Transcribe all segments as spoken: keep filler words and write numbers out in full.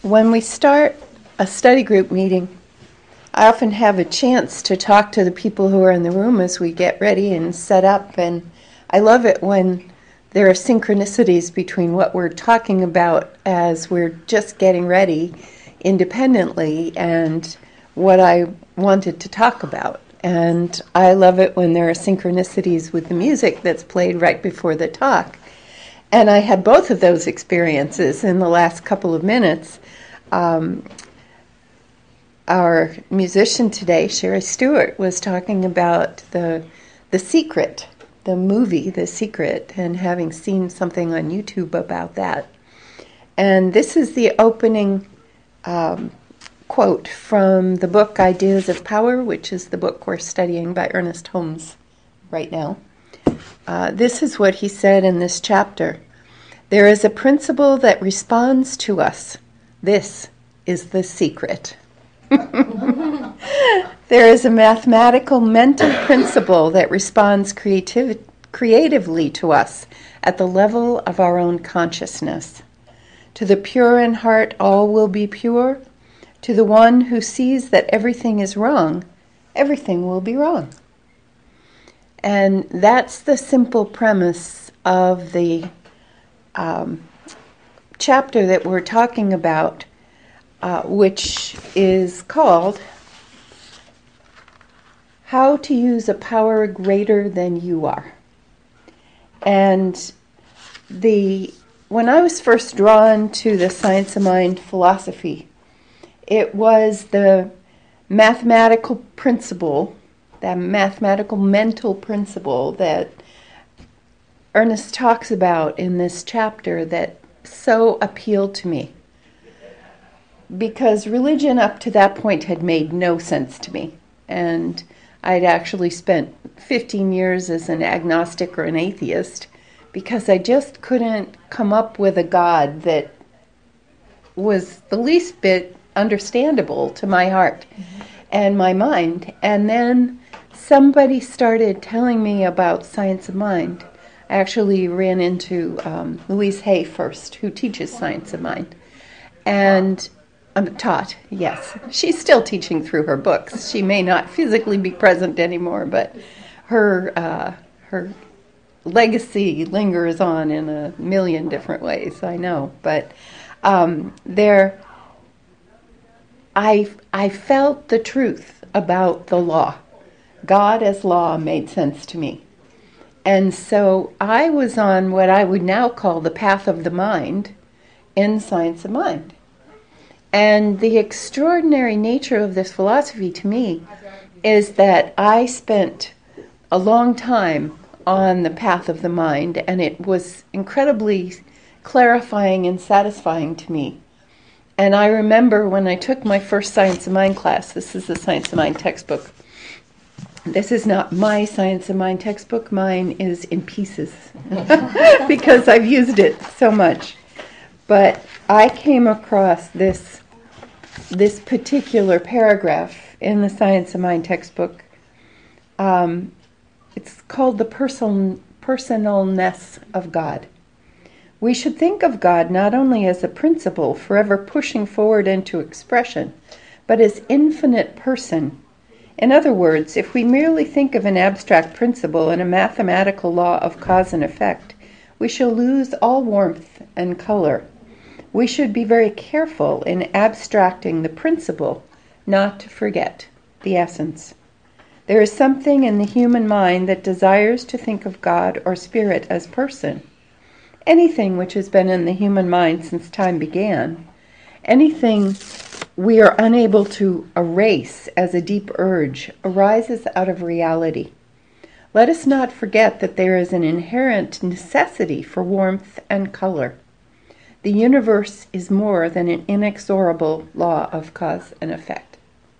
When we start a study group meeting, I often have a chance to talk to the people who are in the room as we get ready and set up, and I love it when there are synchronicities between what we're talking about as we're just getting ready independently and what I wanted to talk about. And I love it when there are synchronicities with the music that's played right before the talk. And I had both of those experiences in the last couple of minutes. Um, our musician today, Sherry Stewart, was talking about the the Secret, the movie The Secret, and having seen something on YouTube about that. And this is the opening um, quote from the book Ideas of Power, which is the book we're studying by Ernest Holmes right now. Uh, this is what he said in this chapter. There is a principle that responds to us. This is the secret. There is a mathematical mental principle that responds creativ- creatively to us at the level of our own consciousness. To the pure in heart, all will be pure. To the one who sees that everything is wrong, everything will be wrong. And that's the simple premise of the um, chapter that we're talking about, uh, which is called How to Use a Power Greater Than You Are. And the when I was first drawn to the Science of Mind philosophy, it was the mathematical principle, that mathematical mental principle that Ernest talks about in this chapter that so appealed to me. Because religion up to that point had made no sense to me. And I'd actually spent fifteen years as an agnostic or an atheist because I just couldn't come up with a God that was the least bit understandable to my heart mm-hmm. and my mind. And then somebody started telling me about Science of Mind. I actually ran into um, Louise Hay first, who teaches Science of Mind. And I'm taught, yes. She's still teaching through her books. She may not physically be present anymore, but her uh, her legacy lingers on in a million different ways, I know. But um, there, I, I felt the truth about the law. God as law made sense to me. And so I was on what I would now call the path of the mind in Science of Mind. And the extraordinary nature of this philosophy to me is that I spent a long time on the path of the mind, and it was incredibly clarifying and satisfying to me. And I remember when I took my first Science of Mind class, this is the Science of Mind textbook. This is not my Science of Mind textbook. Mine is in pieces because I've used it so much. But I came across this this particular paragraph in the Science of Mind textbook. Um, it's called the person, personalness of God. We should think of God not only as a principle forever pushing forward into expression, but as infinite person. In other words, if we merely think of an abstract principle and a mathematical law of cause and effect, we shall lose all warmth and color. We should be very careful in abstracting the principle, not to forget the essence. There is something in the human mind that desires to think of God or Spirit as person. Anything which has been in the human mind since time began, anything we are unable to erase as a deep urge, arises out of reality. Let us not forget that there is an inherent necessity for warmth and color. The universe is more than an inexorable law of cause and effect.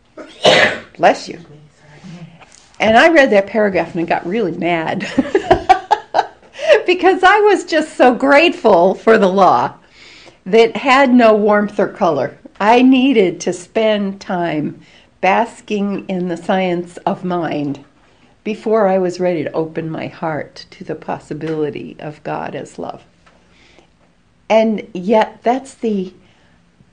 Bless you. And I read that paragraph and I got really mad because I was just so grateful for the law that had no warmth or color. I needed to spend time basking in the science of mind before I was ready to open my heart to the possibility of God as love. And yet that's the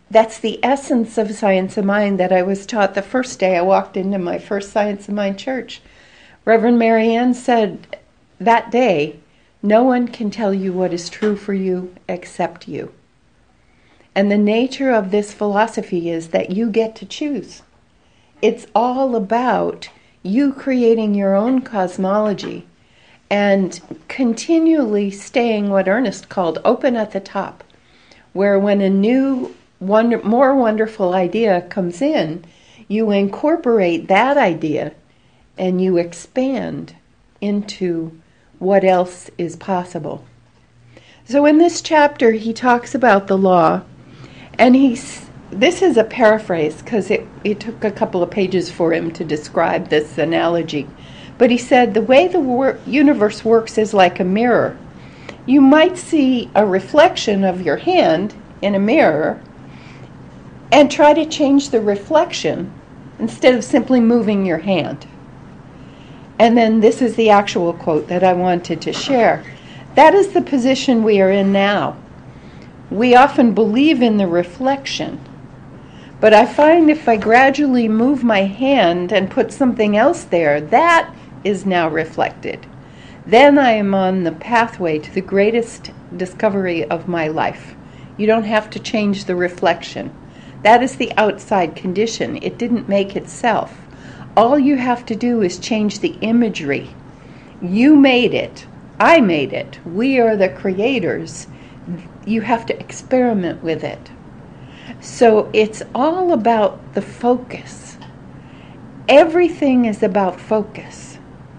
That's the essence of Science of Mind that I was taught the first day I walked into my first Science of Mind church. Reverend Marianne said that day, no one can tell you what is true for you except you. And the nature of this philosophy is that you get to choose. It's all about you creating your own cosmology and continually staying what Ernest called open at the top, where when a new, wonder, more wonderful idea comes in, you incorporate that idea and you expand into what else is possible. So in this chapter, he talks about the law, and he's, this is a paraphrase because it, it took a couple of pages for him to describe this analogy. But he said, the way the wor- universe works is like a mirror. You might see a reflection of your hand in a mirror and try to change the reflection instead of simply moving your hand. And then this is the actual quote that I wanted to share. That is the position we are in now. We often believe in the reflection, but I find if I gradually move my hand and put something else there, that is now reflected. Then I am on the pathway to the greatest discovery of my life. You don't have to change the reflection. That is the outside condition. It didn't make itself. All you have to do is change the imagery. You made it. I made it. We are the creators. You have to experiment with it. So it's all about the focus. Everything is about focus.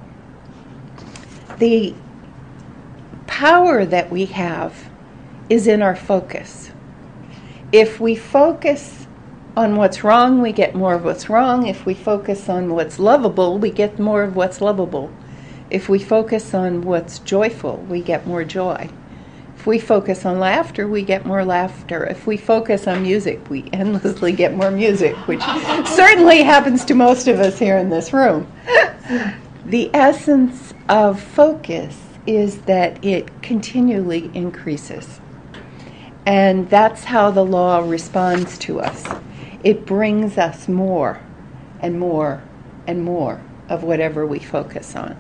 The power that we have is in our focus. If we focus on what's wrong, we get more of what's wrong. If we focus on what's lovable, we get more of what's lovable. If we focus on what's joyful, we get more joy. If we focus on laughter, we get more laughter. If we focus on music, we endlessly get more music, which certainly happens to most of us here in this room. The essence of focus is that it continually increases. And that's how the law responds to us. It brings us more and more and more of whatever we focus on.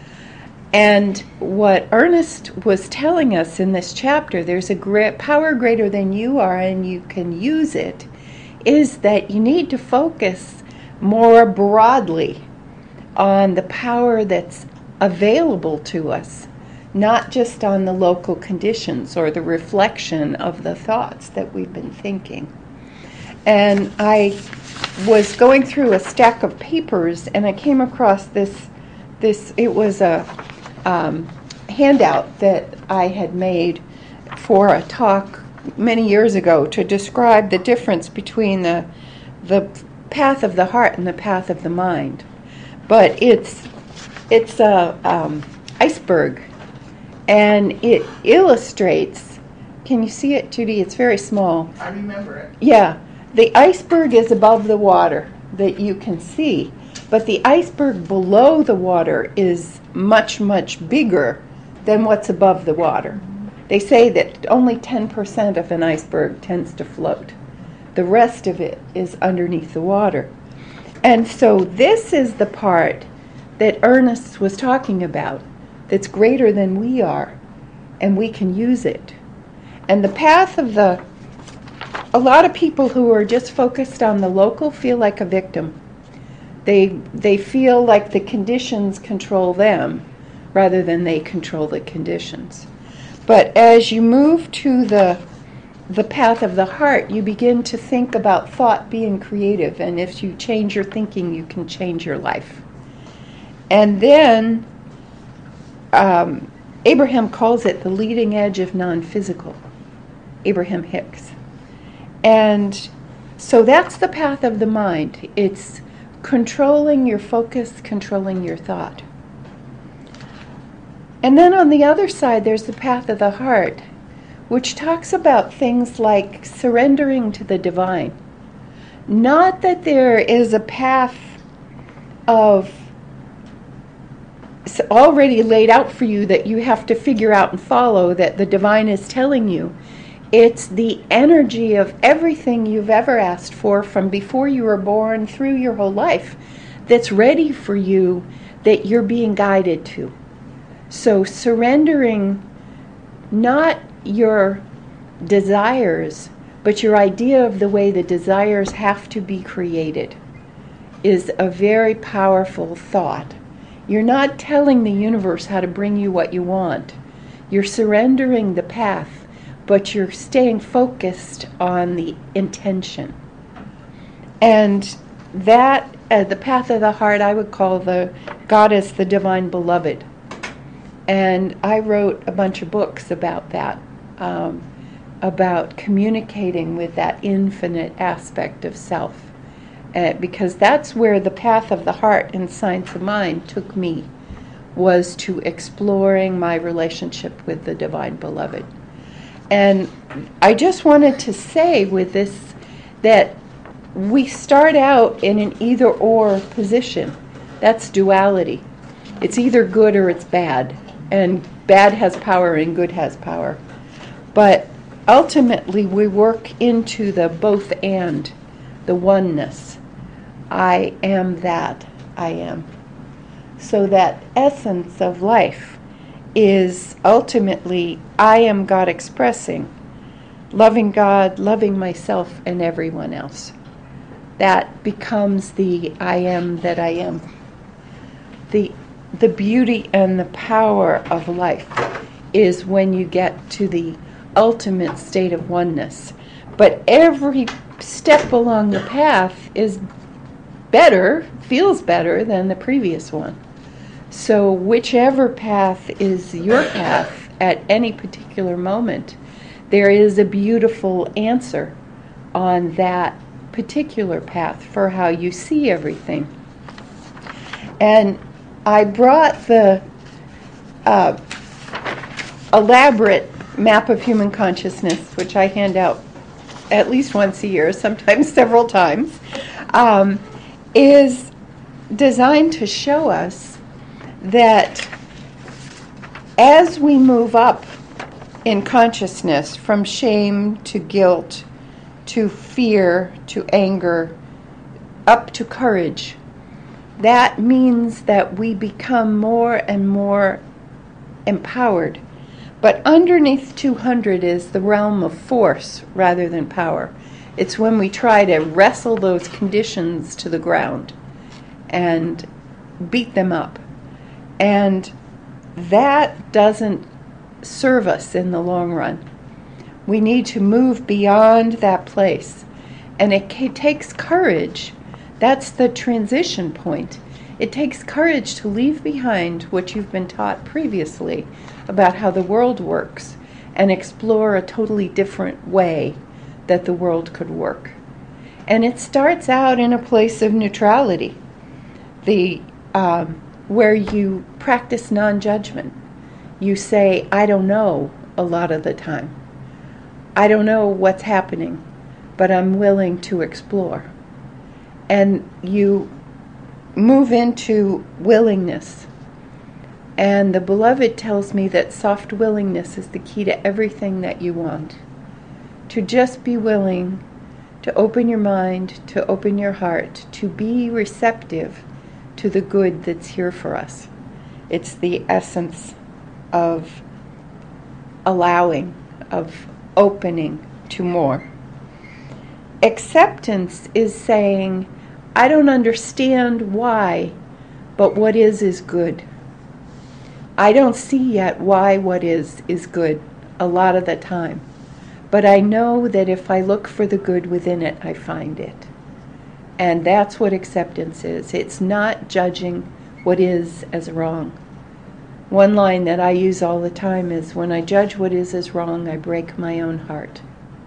And what Ernest was telling us in this chapter, there's a great power greater than you are and you can use it, is that you need to focus more broadly on the power that's available to us, not just on the local conditions or the reflection of the thoughts that we've been thinking. And I was going through a stack of papers and I came across this, this it was a um, handout that I had made for a talk many years ago to describe the difference between the, the path of the heart and the path of the mind. But it's, it's a um, iceberg, and it illustrates, can you see it, Judy? It's very small. I remember it. Yeah. The iceberg is above the water that you can see, but the iceberg below the water is much, much bigger than what's above the water. They say that only ten percent of an iceberg tends to float. The rest of it is underneath the water. And so this is the part that Ernest was talking about that's greater than we are, and we can use it. And the path of the A lot of people who are just focused on the local feel like a victim. They they feel like the conditions control them rather than they control the conditions. But as you move to the the path of the heart, you begin to think about thought being creative, and if you change your thinking, you can change your life. And then um, Abraham calls it the leading edge of non-physical. Abraham Hicks. And so that's the path of the mind. It's controlling your focus, controlling your thought. And then on the other side, there's the path of the heart, which talks about things like surrendering to the divine. Not that there is a path of already laid out for you that you have to figure out and follow, that the divine is telling you. It's the energy of everything you've ever asked for from before you were born through your whole life that's ready for you, that you're being guided to. So surrendering not your desires, but your idea of the way the desires have to be created is a very powerful thought. You're not telling the universe how to bring you what you want. You're surrendering the path, but you're staying focused on the intention. And that, uh, the path of the heart, I would call the goddess the divine beloved. And I wrote a bunch of books about that, um, about communicating with that infinite aspect of self. Uh, because that's where the path of the heart in Science of Mind took me, was to exploring my relationship with the divine beloved. And I just wanted to say with this that we start out in an either-or position. That's duality. It's either good or it's bad. And bad has power and good has power. But ultimately we work into the both and, the oneness. I am that I am. So that essence of life is ultimately I am God expressing, loving God, loving myself and everyone else. That becomes the I am that I am. The, the beauty and the power of life is when you get to the ultimate state of oneness. But every step along the path is better, feels better than the previous one. So whichever path is your path at any particular moment, there is a beautiful answer on that particular path for how you see everything. And I brought the uh, elaborate map of human consciousness, which I hand out at least once a year, sometimes several times, um, is designed to show us that as we move up in consciousness from shame to guilt to fear to anger up to courage, that means that we become more and more empowered. But underneath two hundred is the realm of force rather than power. It's when we try to wrestle those conditions to the ground and beat them up. And that doesn't serve us in the long run. We need to move beyond that place. And it ca- takes courage. That's the transition point. It takes courage to leave behind what you've been taught previously about how the world works and explore a totally different way that the world could work. And it starts out in a place of neutrality, the um, where you practice non-judgment. You say, I don't know a lot of the time. I don't know what's happening, but I'm willing to explore. And you move into willingness. And the beloved tells me that soft willingness is the key to everything that you want. To just be willing to open your mind, to open your heart, to be receptive to the good that's here for us. It's the essence of allowing, of opening to more. Acceptance is saying, I don't understand why, but what is is good. I don't see yet why what is is good a lot of the time. But I know that if I look for the good within it, I find it. And that's what acceptance is. It's not judging what is as wrong. One line that I use all the time is, when I judge what is as wrong, I break my own heart.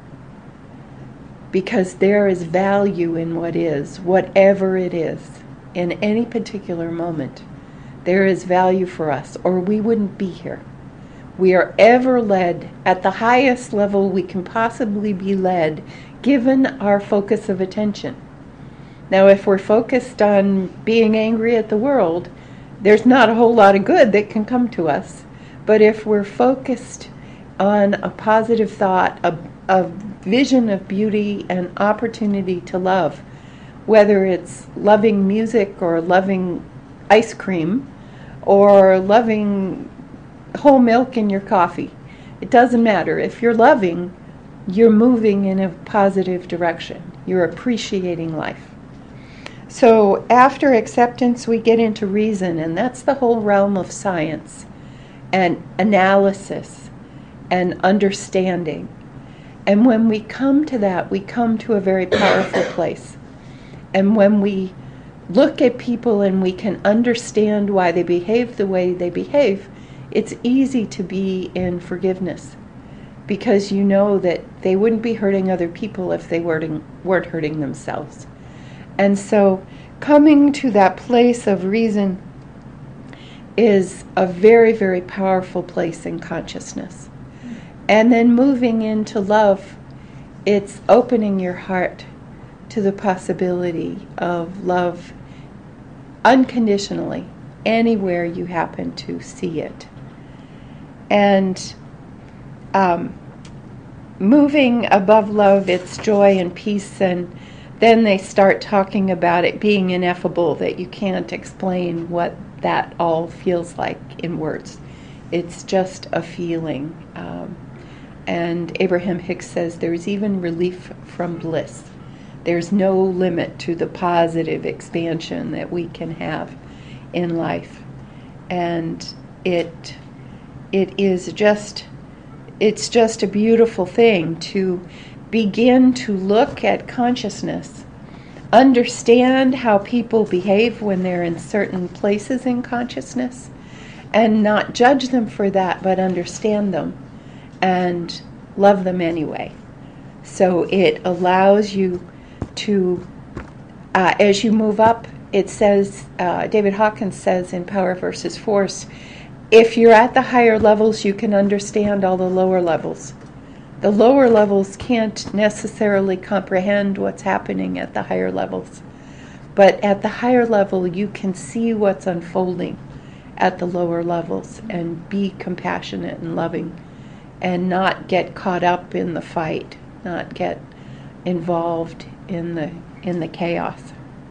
Because there is value in what is, whatever it is, in any particular moment. There is value for us, or we wouldn't be here. We are ever led at the highest level we can possibly be led, given our focus of attention. Now, if we're focused on being angry at the world, there's not a whole lot of good that can come to us. But if we're focused on a positive thought, a a vision of beauty and opportunity to love, whether it's loving music or loving ice cream or loving whole milk in your coffee. It doesn't matter. If you're loving, you're moving in a positive direction. You're appreciating life. So after acceptance, we get into reason, and that's the whole realm of science and analysis and understanding. And when we come to that, we come to a very powerful place. And when we look at people and we can understand why they behave the way they behave, it's easy to be in forgiveness, because you know that they wouldn't be hurting other people if they weren't, weren't hurting themselves. And so coming to that place of reason is a very, very powerful place in consciousness. And then moving into love, it's opening your heart to the possibility of love unconditionally, anywhere you happen to see it. And um, moving above love, it's joy and peace, and then they start talking about it being ineffable, that you can't explain what that all feels like in words. It's just a feeling. Um, and Abraham Hicks says there's even relief from bliss. There's no limit to the positive expansion that we can have in life. And it it is just, it's just a beautiful thing to begin to look at consciousness, understand how people behave when they're in certain places in consciousness, and not judge them for that, but understand them and love them anyway. So it allows you to, uh, as you move up, it says, uh, David Hawkins says in Power versus Force, if you're at the higher levels, you can understand all the lower levels. The lower levels can't necessarily comprehend what's happening at the higher levels. But at the higher level, you can see what's unfolding at the lower levels and be compassionate and loving and not get caught up in the fight, not get involved in the in the chaos.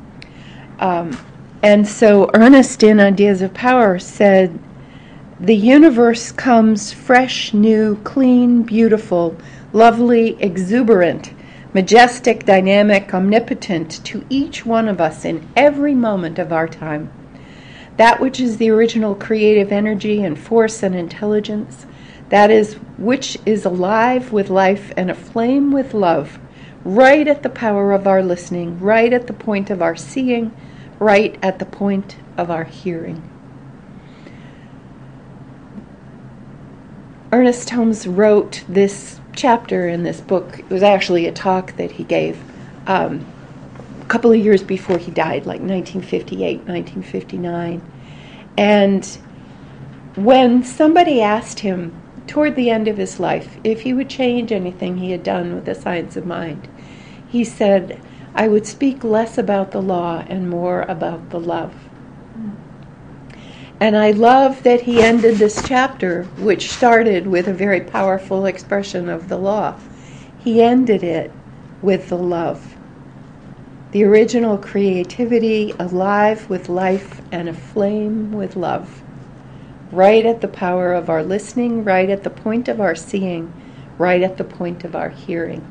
Um, and so Ernest in Ideas of Power said, the universe comes fresh, new, clean, beautiful, lovely, exuberant, majestic, dynamic, omnipotent to each one of us in every moment of our time. That which is the original creative energy and force and intelligence, that is which is alive with life and aflame with love, right at the power of our listening, right at the point of our seeing, right at the point of our hearing. Ernest Holmes wrote this chapter in this book. It was actually a talk that he gave um, a couple of years before he died, like nineteen fifty-eight, nineteen fifty-nine. And when somebody asked him toward the end of his life if he would change anything he had done with the science of mind, he said, I would speak less about the law and more about the love. And I love that he ended this chapter, which started with a very powerful expression of the law. He ended it with the love. The original creativity, alive with life and aflame with love. Right at the power of our listening, right at the point of our seeing, right at the point of our hearing.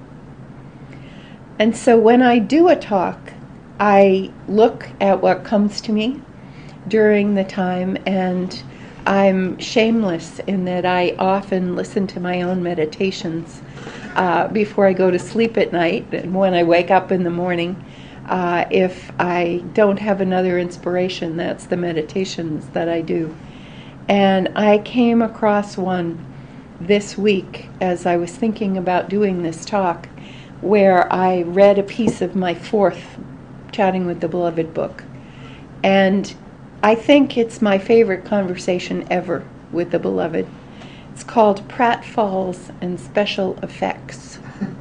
And so when I do a talk, I look at what comes to me during the time, and I'm shameless in that I often listen to my own meditations uh, before I go to sleep at night, and when I wake up in the morning. Uh, if I don't have another inspiration, that's the meditations that I do. And I came across one this week as I was thinking about doing this talk, where I read a piece of my fourth Chatting with the Beloved book. And I think it's my favorite conversation ever with the Beloved. It's called Pratfalls and Special Effects.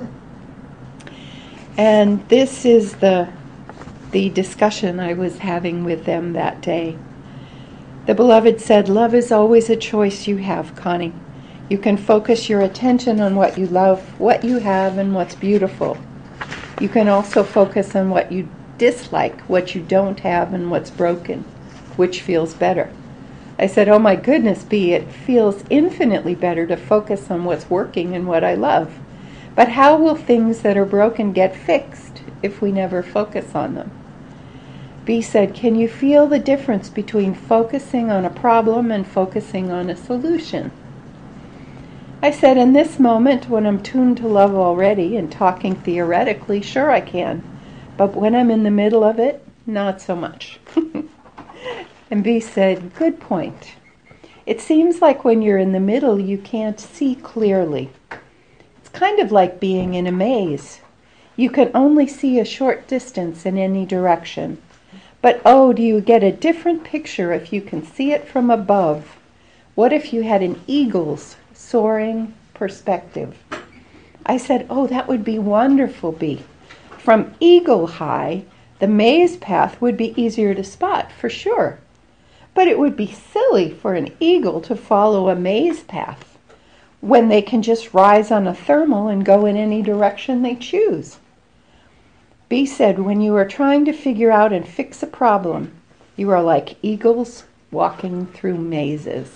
And this is the, the discussion I was having with them that day. The Beloved said, love is always a choice you have, Connie. You can focus your attention on what you love, what you have, and what's beautiful. You can also focus on what you dislike, what you don't have, and what's broken, which feels better. I said, oh my goodness, B, it feels infinitely better to focus on what's working and what I love. But how will things that are broken get fixed if we never focus on them? B said, can you feel the difference between focusing on a problem and focusing on a solution? I said, in this moment, when I'm tuned to love already and talking theoretically, sure I can. But when I'm in the middle of it, not so much. And B said, good point. It seems like when you're in the middle, you can't see clearly. It's kind of like being in a maze. You can only see a short distance in any direction. But oh, do you get a different picture if you can see it from above? What if you had an eagle's soaring perspective? I said, oh, that would be wonderful, B. From eagle high, the maze path would be easier to spot, for sure. But it would be silly for an eagle to follow a maze path when they can just rise on a thermal and go in any direction they choose. B said, when you are trying to figure out and fix a problem, you are like eagles walking through mazes.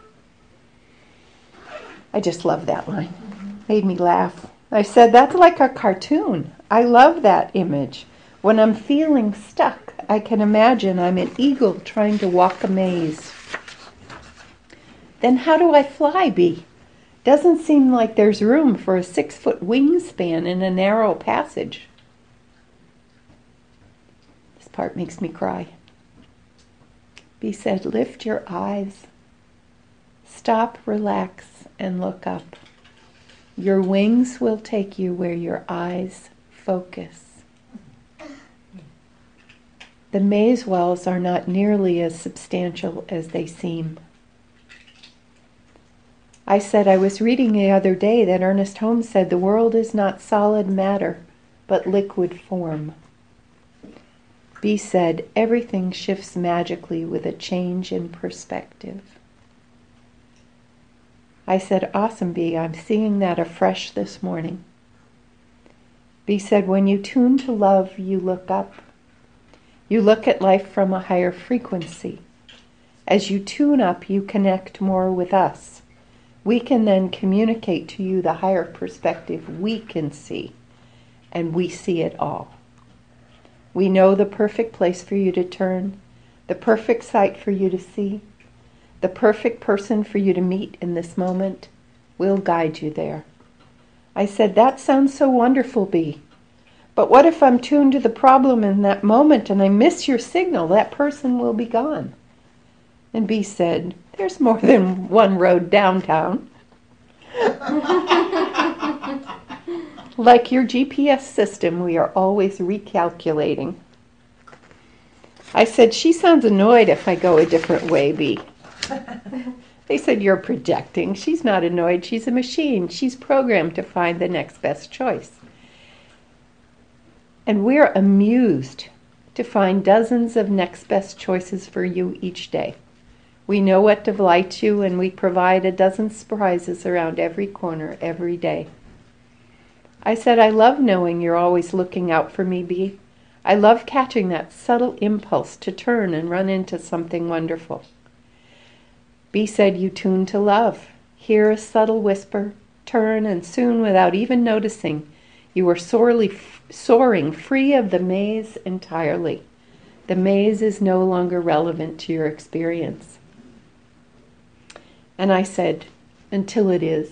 I just love that line. Made me laugh. I said, that's like a cartoon. I love that image. When I'm feeling stuck, I can imagine I'm an eagle trying to walk a maze. Then how do I fly, B? Doesn't seem like there's room for a six-foot wingspan in a narrow passage. This part makes me cry. B said, lift your eyes. Stop, relax, and look up. Your wings will take you where your eyes focus. The maze wells are not nearly as substantial as they seem. I said I was reading the other day that Ernest Holmes said the world is not solid matter, but liquid form. B said everything shifts magically with a change in perspective. I said, awesome, B, I'm seeing that afresh this morning. B said, when you tune to love, you look up. You look at life from a higher frequency. As you tune up, you connect more with us. We can then communicate to you the higher perspective we can see, and we see it all. We know the perfect place for you to turn, the perfect sight for you to see, the perfect person for you to meet in this moment. We'll guide you there. I said, that sounds so wonderful, B. But what if I'm tuned to the problem in that moment and I miss your signal? That person will be gone. And B said, there's more than one road downtown. Like your G P S system, we are always recalculating. I said, she sounds annoyed if I go a different way, B. They said, you're projecting. She's not annoyed. She's a machine. She's programmed to find the next best choice. And we're amused to find dozens of next best choices for you each day. We know what delights you, and we provide a dozen surprises around every corner every day. I said, I love knowing you're always looking out for me, B. I love catching that subtle impulse to turn and run into something wonderful. B said, you tune to love. Hear a subtle whisper, turn, and soon, without even noticing, you are sorely, soaring free of the maze entirely. The maze is no longer relevant to your experience. And I said, until it is.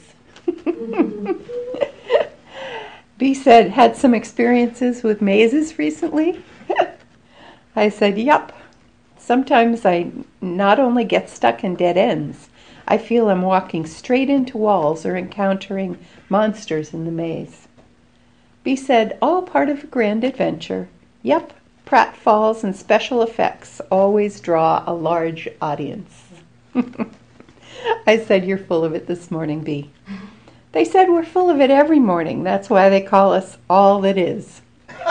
B said, had some experiences with mazes recently? I said, yup. Sometimes I not only get stuck in dead ends, I feel I'm walking straight into walls or encountering monsters in the maze. B said, all part of a grand adventure. Yup, pratfalls and special effects always draw a large audience. I said, you're full of it this morning, B. They said we're full of it every morning. That's why they call us all that is.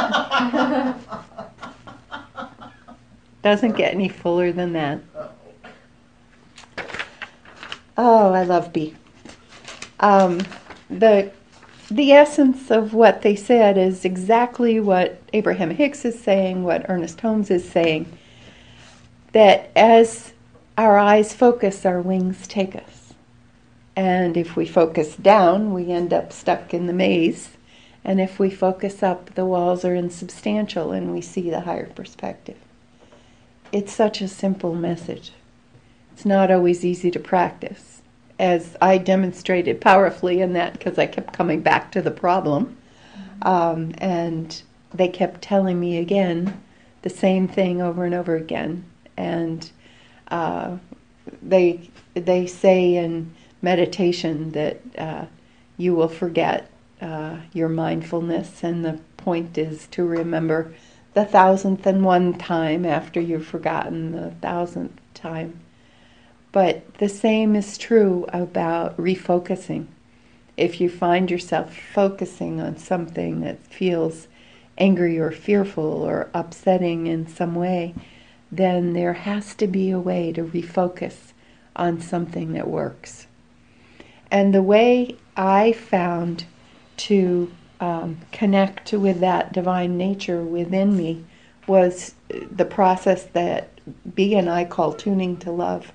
Doesn't get any fuller than that. Oh, I love B. Um, the the essence of what they said is exactly what Abraham Hicks is saying, what Ernest Holmes is saying, that as our eyes focus, our wings take us. And if we focus down, we end up stuck in the maze. And if we focus up, the walls are insubstantial and we see the higher perspective. It's such a simple message. It's not always easy to practice, as I demonstrated powerfully in that because I kept coming back to the problem. Um, and they kept telling me again the same thing over and over again. And uh, they they say in meditation that uh, you will forget uh, your mindfulness, and the point is to remember the thousandth and one time after you've forgotten the thousandth time. But the same is true about refocusing. If you find yourself focusing on something that feels angry or fearful or upsetting in some way, then there has to be a way to refocus on something that works. And the way I found to um, connect with that divine nature within me was the process that Bea and I call tuning to love.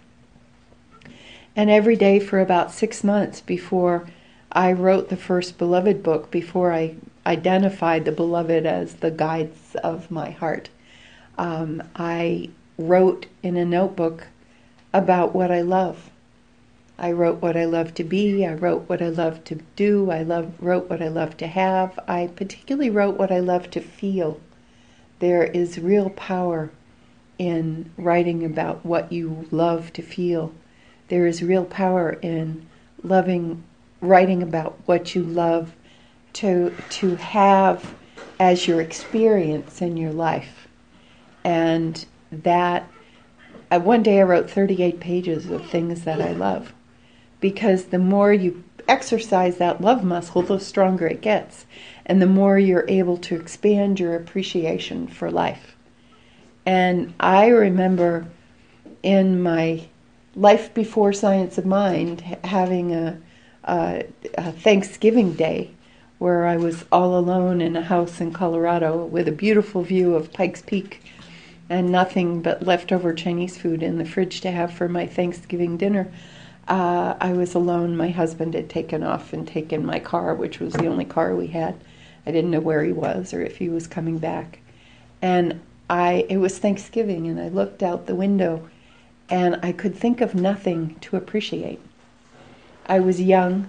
And every day for about six months before I wrote the first Beloved book, before I identified the Beloved as the guides of my heart, um, I wrote in a notebook about what I love. I wrote what I love to be, I wrote what I love to do, I love, wrote what I love to have, I particularly wrote what I love to feel. There is real power in writing about what you love to feel. There is real power in loving, writing about what you love to to have as your experience in your life. And that, uh, one day I wrote thirty-eight pages of things that I love. Because the more you exercise that love muscle, the stronger it gets. And the more you're able to expand your appreciation for life. And I remember in my life before Science of Mind having a, a, a Thanksgiving day where I was all alone in a house in Colorado with a beautiful view of Pikes Peak and nothing but leftover Chinese food in the fridge to have for my Thanksgiving dinner. Uh, I was alone. My husband had taken off and taken my car, which was the only car we had. I didn't know where he was or if he was coming back. And I, it was Thanksgiving, and I looked out the window, and I could think of nothing to appreciate. I was young.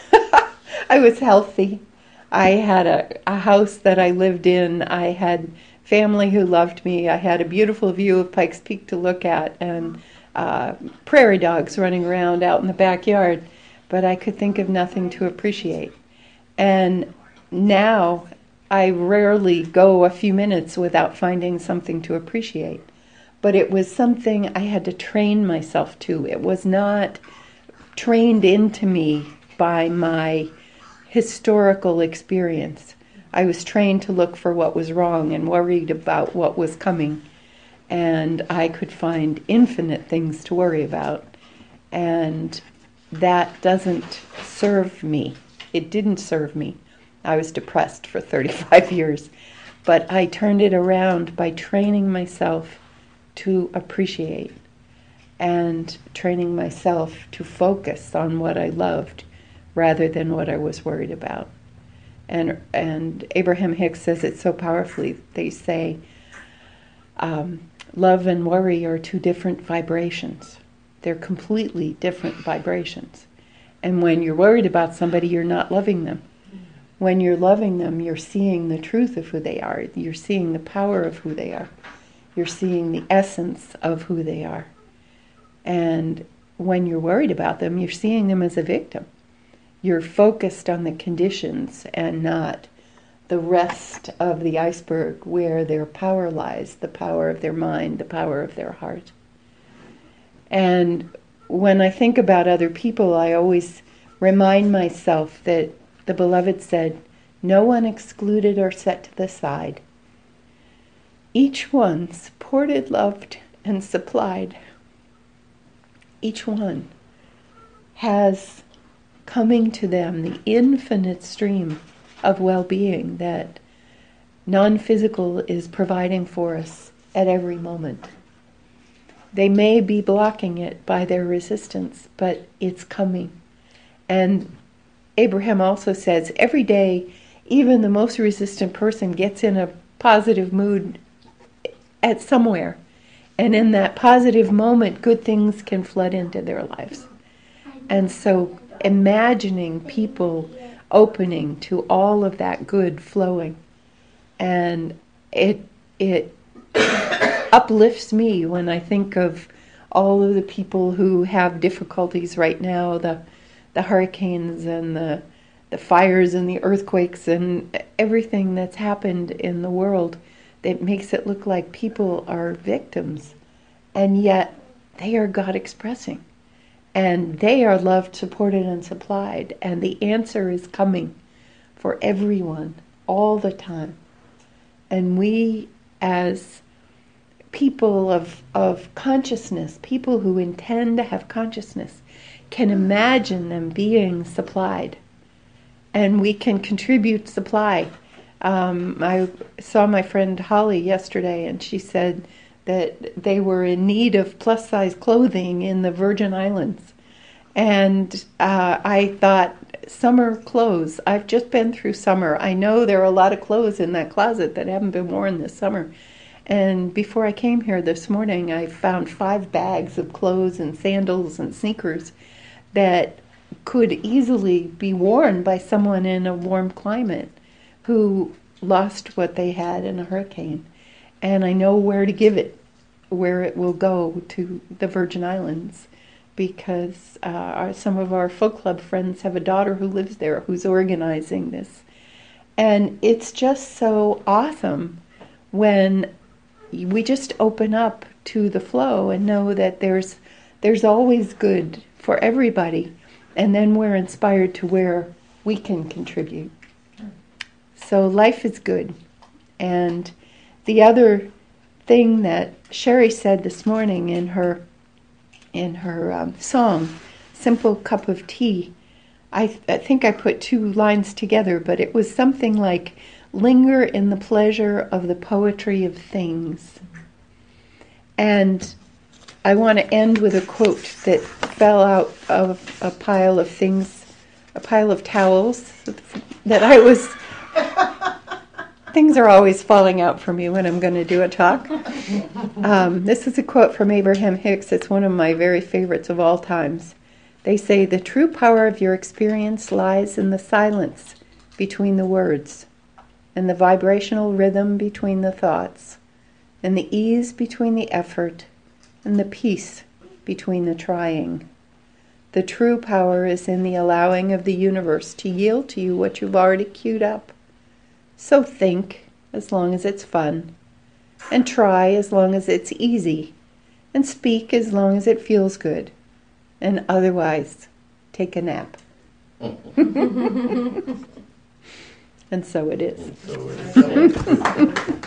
I was healthy. I had a, a house that I lived in. I had family who loved me. I had a beautiful view of Pikes Peak to look at, and uh, prairie dogs running around out in the backyard. But I could think of nothing to appreciate. And now I rarely go a few minutes without finding something to appreciate. But it was something I had to train myself to. It was not trained into me by my historical experience. I was trained to look for what was wrong and worried about what was coming. And I could find infinite things to worry about. And that doesn't serve me. It didn't serve me. I was depressed for thirty-five years. But I turned it around by training myself to appreciate and training myself to focus on what I loved rather than what I was worried about. And and Abraham Hicks says it so powerfully. They say um, love and worry are two different vibrations. They're completely different vibrations. And when you're worried about somebody, you're not loving them. When you're loving them, you're seeing the truth of who they are. You're seeing the power of who they are. You're seeing the essence of who they are. And when you're worried about them, you're seeing them as a victim. You're focused on the conditions and not the rest of the iceberg where their power lies, the power of their mind, the power of their heart. And when I think about other people, I always remind myself that the Beloved said, "No one excluded or set to the side. Each one supported, loved, and supplied." Each one has coming to them, the infinite stream of well-being that non-physical is providing for us at every moment. They may be blocking it by their resistance, but it's coming. And Abraham also says, every day, even the most resistant person gets in a positive mood at somewhere. And in that positive moment, good things can flood into their lives. And so imagining people opening to all of that good flowing, and it it uplifts me when I think of all of the people who have difficulties right now, the the hurricanes and the the fires and the earthquakes and everything that's happened in the world that makes it look like people are victims, and yet they are God expressing, and they are loved, supported, and supplied, and the answer is coming for everyone all the time. And we, as people of of consciousness, people who intend to have consciousness, can imagine them being supplied, and we can contribute supply. Um, I saw my friend Holly yesterday, and she said that they were in need of plus-size clothing in the Virgin Islands. And uh, I thought, summer clothes. I've just been through summer. I know there are a lot of clothes in that closet that haven't been worn this summer. And before I came here this morning, I found five bags of clothes and sandals and sneakers that could easily be worn by someone in a warm climate who lost what they had in a hurricane. And I know where to give it, where it will go, to the Virgin Islands, because uh, our, some of our folk club friends have a daughter who lives there who's organizing this. And it's just so awesome when we just open up to the flow and know that there's there's always good for everybody, and then we're inspired to where we can contribute. So life is good. And the other thing that Sherry said this morning in her in her um, song, Simple Cup of Tea, I, th- I think I put two lines together, but it was something like, linger in the pleasure of the poetry of things. And I want to end with a quote that fell out of a pile of things, a pile of towels that I was... Things are always falling out for me when I'm going to do a talk. Um, this is a quote from Abraham Hicks. It's one of my very favorites of all times. They say, the true power of your experience lies in the silence between the words, and the vibrational rhythm between the thoughts, and the ease between the effort, and the peace between the trying. The true power is in the allowing of the universe to yield to you what you've already queued up. So think, as long as it's fun, and try as long as it's easy, and speak as long as it feels good, and otherwise take a nap. And so it is. And so it is.